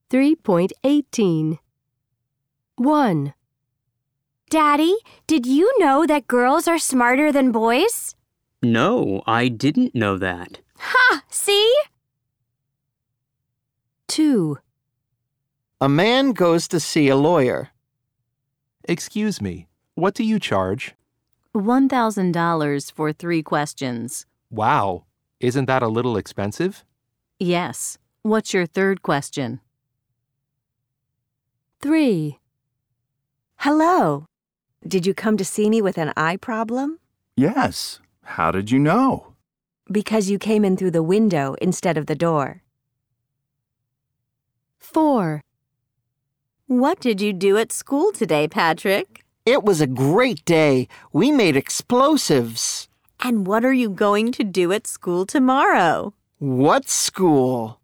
3.18. 1. Daddy, did you know that girls are smarter than boys? No, I didn't know that. Ha! See? 2. A man goes to see a lawyer. Excuse me, what do you charge? $1,000 for 3 questions. Wow, isn't that a little expensive? Yes. What's your third question? 3. Hello. Did you come to see me with an eye problem? Yes. How did you know? Because you came in through the window instead of the door. 4. What did you do at school today, Patrick? It was a great day. We made explosives. And what are you going to do at school tomorrow? What school?